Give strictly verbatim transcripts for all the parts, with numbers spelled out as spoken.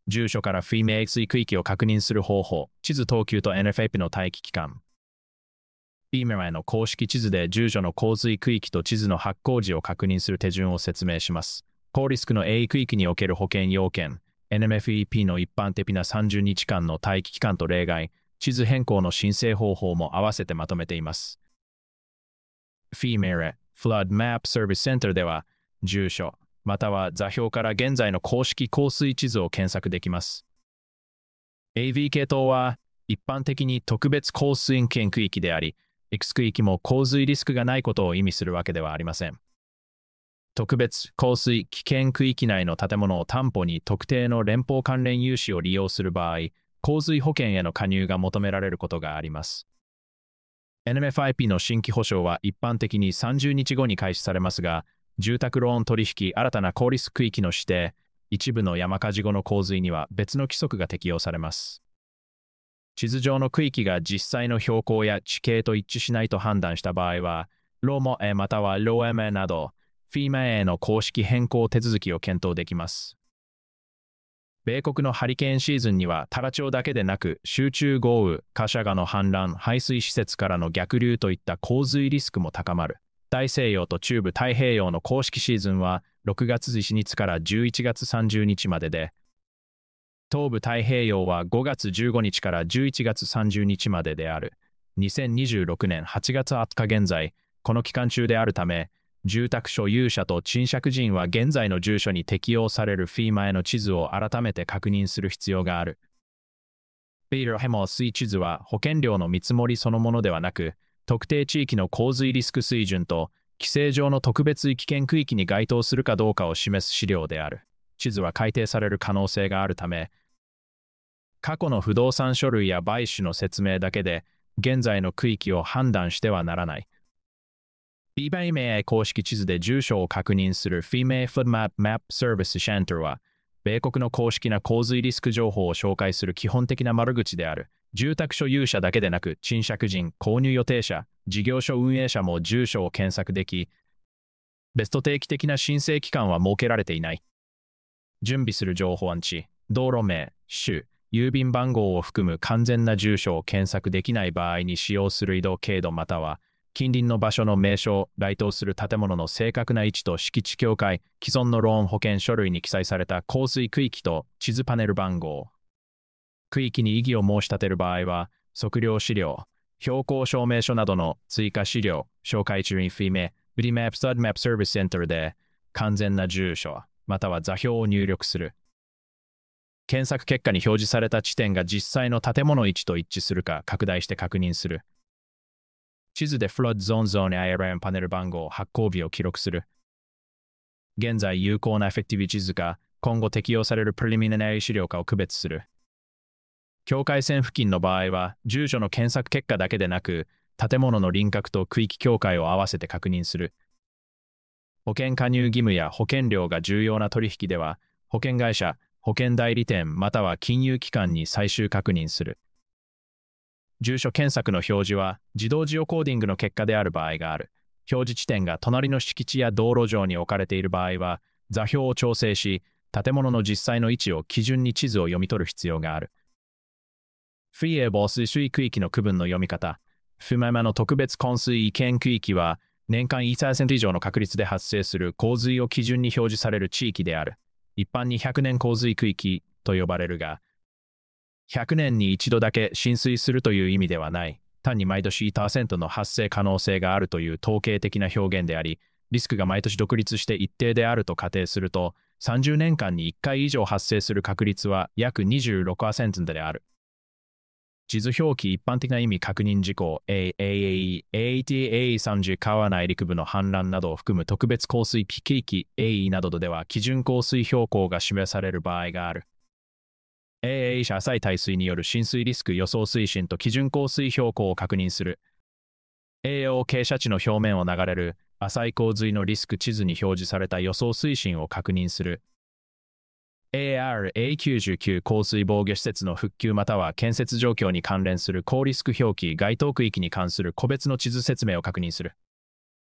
住所からフィーメイ水区域を確認する方法、地図等級と エヌエフエーピー の待機期間。フィーメラへの公式地図で住所の洪水区域と地図の発行時を確認する手順を説明します。高リスクの エーイー 区域における保険要件、エヌエフイーピー の一般的なさんじゅうにちかんの待機期間と例外、地図変更の申請方法も合わせてまとめています。フィーメラ Flood Map Service Center では、住所、または座標から現在の公式降水地図を検索できます。エーブイ 系統は一般的に特別降水危険区域であり、X 区域も洪水リスクがないことを意味するわけではありません。特別降水危険区域内の建物を担保に特定の連邦関連融資を利用する場合、洪水保険への加入が求められることがあります。エヌエフアイピー の新規保証は一般的にさんじゅうにちごに開始されますが、住宅ローン取引新たな高リスク区域の指定、一部の山火事後の洪水には別の規則が適用されます。地図上の区域が実際の標高や地形と一致しないと判断した場合は、ローモエまたはローエムエなど、フィーメへの公式変更手続きを検討できます。米国のハリケーンシーズンには、多賀町だけでなく、集中豪雨、カシャガの氾濫、排水施設からの逆流といった洪水リスクも高まる。大西洋と中部太平洋の公式シーズンは、ろくがつついたちからじゅういちがつさんじゅうにちまでで、東部太平洋はごがつじゅうごにちからじゅういちがつさんじゅうにちまでである。にせんにじゅうろくねんはちがつはつか現在、この期間中であるため、住宅所有者と賃借人は現在の住所に適用されるフィーマへの地図を改めて確認する必要がある。フィールヘモ水地図は保険料の見積もりそのものではなく、特定地域の洪水リスク水準と規制上の特別危険区域に該当するかどうかを示す資料である。地図は改定される可能性があるため、過去の不動産書類や買収の説明だけで現在の区域を判断してはならない。フィーメイ名公式地図で住所を確認する フィーメイ Flood Map Map Service Center は、米国の公式な洪水リスク情報を紹介する基本的な窓口である。住宅所有者だけでなく、賃借人、購入予定者、事業所運営者も住所を検索でき、別途定期的な申請期間は設けられていない。準備する情報アンチ、道路名、州、郵便番号を含む完全な住所を検索できない場合に使用する移動経路または、近隣の場所の名称、該当する建物の正確な位置と敷地境界、既存のローン保険書類に記載された洪水区域と地図パネル番号。区域に異議を申し立てる場合は、測量資料、標高証明書などの追加資料、紹介中にフィーメ、ブリマップスタッドマップサービスセンターで完全な住所、または座標を入力する。検索結果に表示された地点が実際の建物位置と一致するか拡大して確認する。地図で Flood Zone Zone アイアールエム パネル番号、発行日を記録する。現在有効なエフェクティブ地図か、今後適用される Preliminary 資料かを区別する。境界線付近の場合は、住所の検索結果だけでなく、建物の輪郭と区域境界を合わせて確認する。保険加入義務や保険料が重要な取引では、保険会社、保険代理店または金融機関に最終確認する。住所検索の表示は自動ジオコーディングの結果である場合がある。表示地点が隣の敷地や道路上に置かれている場合は、座標を調整し、建物の実際の位置を基準に地図を読み取る必要がある。フィーエー防水水区域の区分の読み方。フママの特別洪水危険区域は、年間 いちパーセント 以上の確率で発生する洪水を基準に表示される地域である。一般にひゃくねん洪水区域と呼ばれるが、ひゃくねんに一度だけ浸水するという意味ではない。単に毎年 いちパーセント の発生可能性があるという統計的な表現であり、リスクが毎年独立して一定であると仮定すると、さんじゅうねんかんにいっかい以上発生する確率は約 にじゅうろくパーセント である。地図表記一般的な意味確認事項 エーエーエー、エーティーエーさんじゅう 川内陸部の氾濫などを含む特別洪水区域 エーイー などでは基準降水標高が示される場合がある。エーエー 社浅い耐水による浸水リスク予想水深と基準降水標高を確認する。エーオー 傾斜地の表面を流れる浅い洪水のリスク地図に表示された予想水深を確認する。エーアールエーきゅうじゅうきゅう 洪水防御施設の復旧または建設状況に関連する高リスク表記該当区域に関する個別の地図説明を確認する。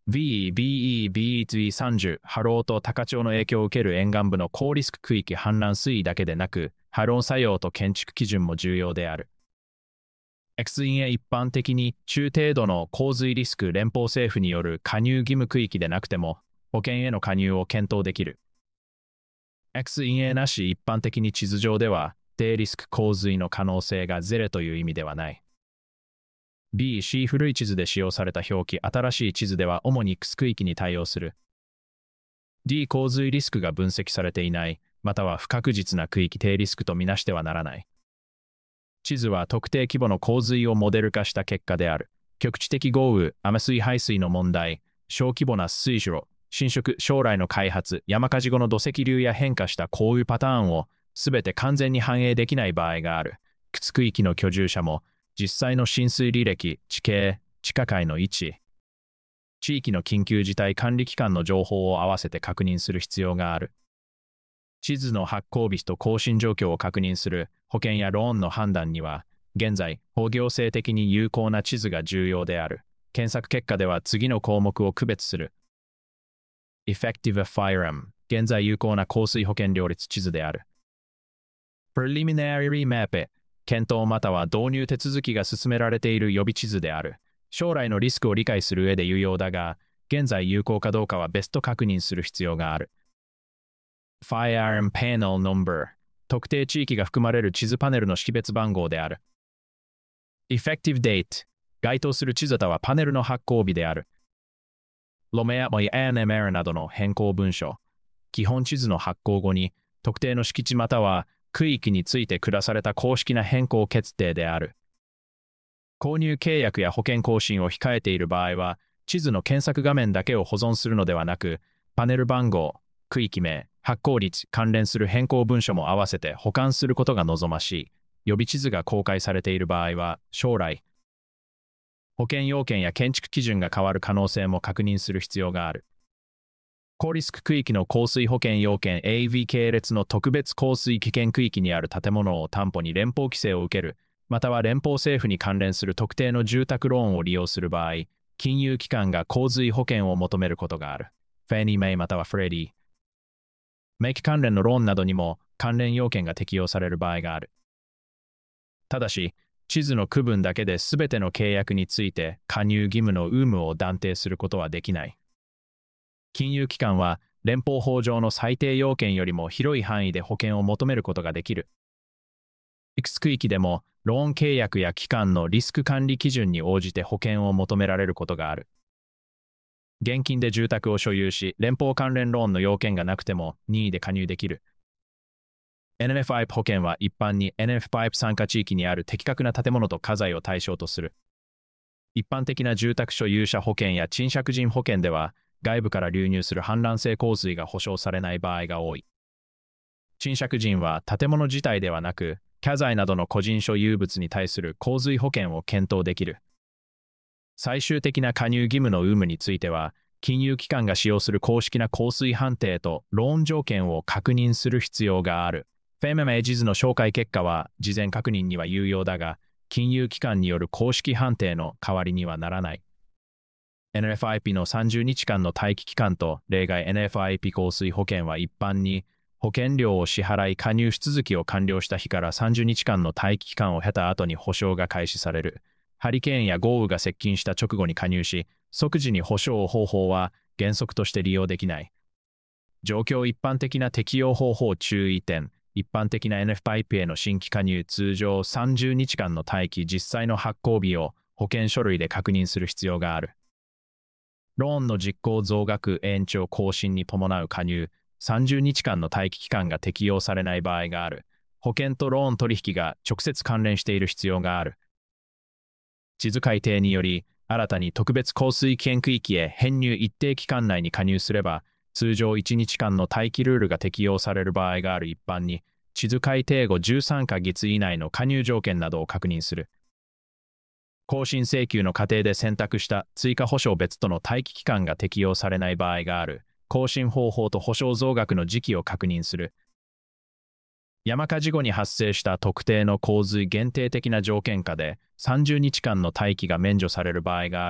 ブイ、ビーイー、ビーイーさんじゅう、波浪と高潮の影響を受ける沿岸部の高リスク区域氾濫水位だけでなく、波浪作用と建築基準も重要である。エックスインエー 一般的に中程度の洪水リスク連邦政府による加入義務区域でなくても、保険への加入を検討できる。エックスインエー なし一般的に地図上では、低リスク洪水の可能性がゼロという意味ではない。B、C 古い地図で使用された表記、新しい地図では主に X 区域に対応する。D、洪水リスクが分析されていない、または不確実な区域低リスクとみなしてはならない。地図は特定規模の洪水をモデル化した結果である。局地的豪雨、雨水排水の問題、小規模な水路、浸食、将来の開発、山火事後の土石流や変化した降雨パターンをすべて完全に反映できない場合がある。X 区域の居住者も、実際の浸水履歴、地形、地下階の位置、地域の緊急事態管理機関の情報を合わせて確認する必要がある。地図の発行日と更新状況を確認する保険やローンの判断には、現在、法行政的に有効な地図が重要である。検索結果では次の項目を区別する。Effectiveエフアイアールエム、現在有効な降水保険料率地図である。Preliminary Map、検討または導入手続きが進められている予備地図である。将来のリスクを理解する上で有用だが、現在有効かどうかは別途確認する必要がある。Firearm Panel Number、特定地域が含まれる地図パネルの識別番号である。Effective Date、該当する地図はパネルの発行日である。ロメア・モイ・アンエメラなどの変更文書、基本地図の発行後に特定の敷地または区域について下された公式な変更決定である。購入契約や保険更新を控えている場合は、地図の検索画面だけを保存するのではなく、パネル番号、区域名、発行率、関連する変更文書も合わせて保管することが望ましい。予備地図が公開されている場合は、将来、保険要件や建築基準が変わる可能性も確認する必要がある。高リスク区域の降水保険要件 エーブイ 系列の特別降水危険区域にある建物を担保に連邦規制を受ける、または連邦政府に関連する特定の住宅ローンを利用する場合、金融機関が洪水保険を求めることがある。フェニーメイまたはフレディ。メイキ関連のローンなどにも関連要件が適用される場合がある。ただし、地図の区分だけで全ての契約について加入義務の有無を断定することはできない。金融機関は連邦法上の最低要件よりも広い範囲で保険を求めることができる。X 区域でもローン契約や機関のリスク管理基準に応じて保険を求められることがある。現金で住宅を所有し、連邦関連ローンの要件がなくても任意で加入できる。エヌエフアイピー 保険は一般に エヌエフアイピー 参加地域にある的確な建物と家財を対象とする。一般的な住宅所有者保険や賃借人保険では、外部から流入する氾濫性洪水が保証されない場合が多い。賃借人は建物自体ではなく、家財などの個人所有物に対する洪水保険を検討できる。最終的な加入義務の有無については、金融機関が使用する公式な降水判定とローン条件を確認する必要がある。フェメメ地図の紹介結果は事前確認には有用だが、金融機関による公式判定の代わりにはならない。エヌエフアイピー のさんじゅうにちかんの待機期間と例外 エヌエフアイピー 降水保険は一般に保険料を支払い加入手続きを完了した日からさんじゅうにちかんの待機期間を経た後に保証が開始される。ハリケーンや豪雨が接近した直後に加入し、即時に保証方法は原則として利用できない。状況一般的な適用方法注意点。一般的な エヌエフアイピー への新規加入通常さんじゅうにちかんの待機実際の発行日を保険書類で確認する必要がある。ローンの実行増額延長更新に伴う加入さんじゅうにちかんの待機期間が適用されない場合がある。保険とローン取引が直接関連している必要がある。地図改定により新たに特別降水危険区域へ編入一定期間内に加入すれば通常いちにちかんの待機ルールが適用される場合がある。一般に地図改定後じゅうさんかげつ以内の加入条件などを確認する。更新請求の過程で選択した追加保証別途の待機期間が適用されない場合がある。更新方法と保証増額の時期を確認する。山火事後に発生した特定の洪水限定的な条件下でさんじゅうにちかんの待機が免除される場合がある。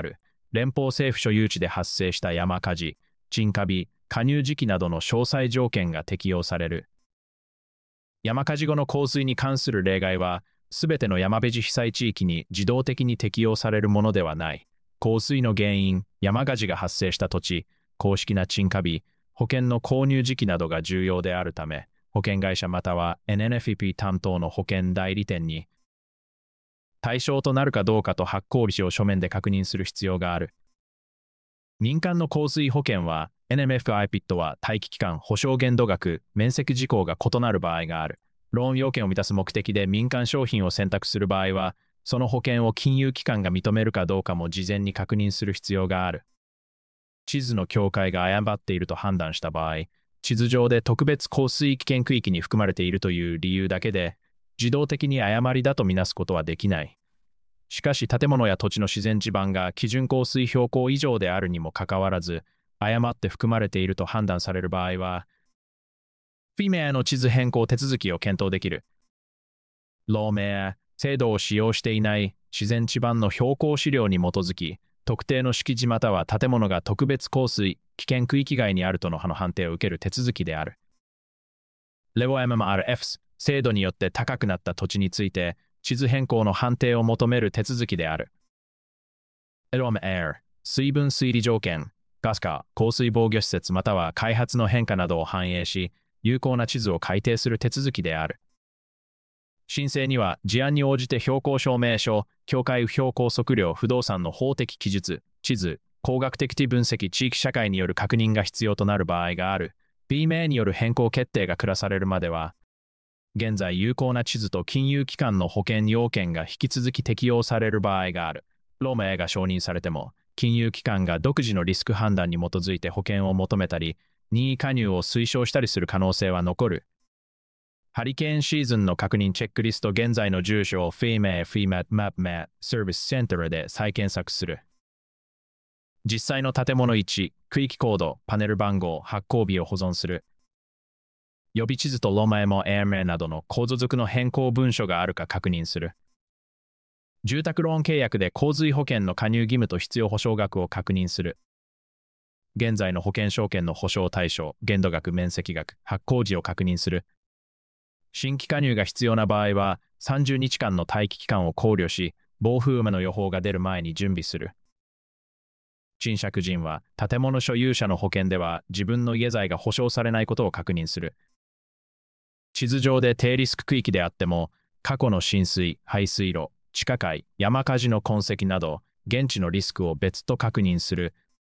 連邦政府所有地で発生した山火事、沈下火、加入時期などの詳細条件が適用される。山火事後の洪水に関する例外は、すべての山火事被災地域に自動的に適用されるものではない。洪水の原因、山火事が発生した土地、公式な沈下日、保険の購入時期などが重要であるため、保険会社または エヌエヌエフイーピー 担当の保険代理店に対象となるかどうかと発行日を書面で確認する必要がある。民間の洪水保険は エヌエムエフアイピー とは待機期間、保証限度額、免責事項が異なる場合がある。ローン要件を満たす目的で民間商品を選択する場合は、その保険を金融機関が認めるかどうかも事前に確認する必要がある。地図の境界が誤っていると判断した場合、地図上で特別洪水危険区域に含まれているという理由だけで、自動的に誤りだとみなすことはできない。しかし建物や土地の自然地盤が基準降水標高以上であるにもかかわらず、誤って含まれていると判断される場合は、フィメアの地図変更手続きを検討できる。ローメア、制度を使用していない自然地盤の標高資料に基づき、特定の敷地または建物が特別洪水危険区域外にあるとの判定を受ける手続きである。レオ エムエムアールエフ 制度によって高くなった土地について地図変更の判定を求める手続きである。エロ エムエー、水分水利条件、ガス化、洪水防御施設または開発の変化などを反映し、有効な地図を改定する手続きである。申請には事案に応じて標高証明書、境界標高測量、不動産の法的記述、地図、工学的分析、地域社会による確認が必要となる場合がある。ビーメー による変更決定が下されるまでは、現在有効な地図と金融機関の保険要件が引き続き適用される場合がある。ローメーが承認されても、金融機関が独自のリスク判断に基づいて保険を求めたり、任意加入を推奨したりする可能性は残る。ハリケーンシーズンの確認チェックリスト、現在の住所を フィーメー、フィーメー、マップメー、サービスセンターで再検索する。実際の建物いち、区域コード、パネル番号、発行日を保存する。予備地図とロマエモ、エーメーなどの構造属の変更文書があるか確認する。住宅ローン契約で洪水保険の加入義務と必要保証額を確認する。現在の保険証券の保証対象、限度額、面積額、発行時を確認する。新規加入が必要な場合は、さんじゅうにちかんの待機期間を考慮し、暴風雨の予報が出る前に準備する。賃借人は、建物所有者の保険では自分の家財が保証されないことを確認する。地図上で低リスク区域であっても、過去の浸水、排水路、地下階、山火事の痕跡など、現地のリスクを別途確認する。